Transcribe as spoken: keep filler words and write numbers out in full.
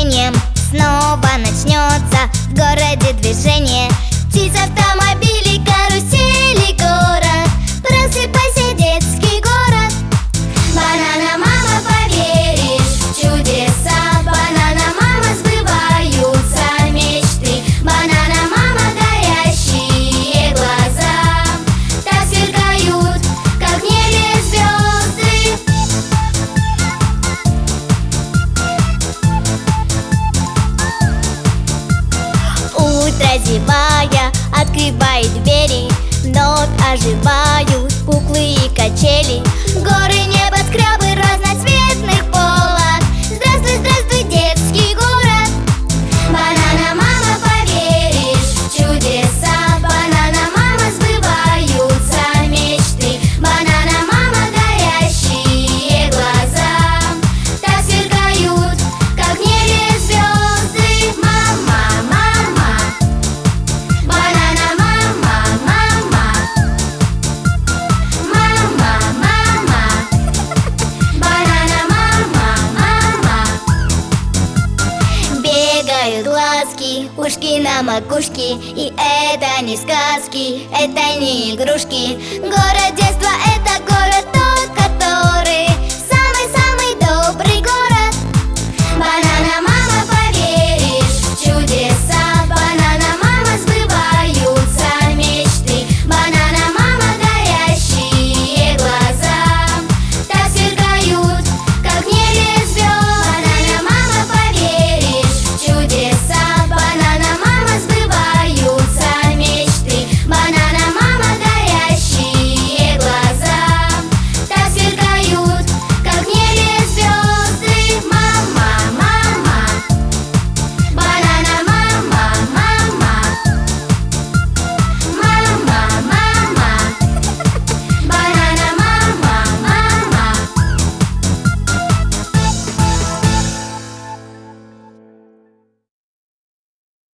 настроением. Снова начнется в городе движение. Птиц, автомобилей, карусели, город. Просыпайся, детский город. Банана мама, поверишь в чудеса. Банана мама, сбываются мечты. Банана мама, горящие глаза так сверкают, как в небе звезды. Утро зевая открывает двери. Вновь оживают куклы и качели. Горы, небоскребы разноцветных полок. Здравствуй, здравствуй, детский город. Банана мама, поверишь в чудеса. Банана мама, сбываются мечты. Банана мама, горящие глаза так сверкают, как в небе звезды. Мама, мама, банана мама, мама, мама, мама, банана мама, мама. Бегают глазки, ушки на макушке. И это не сказки, это не игрушки. Город детства —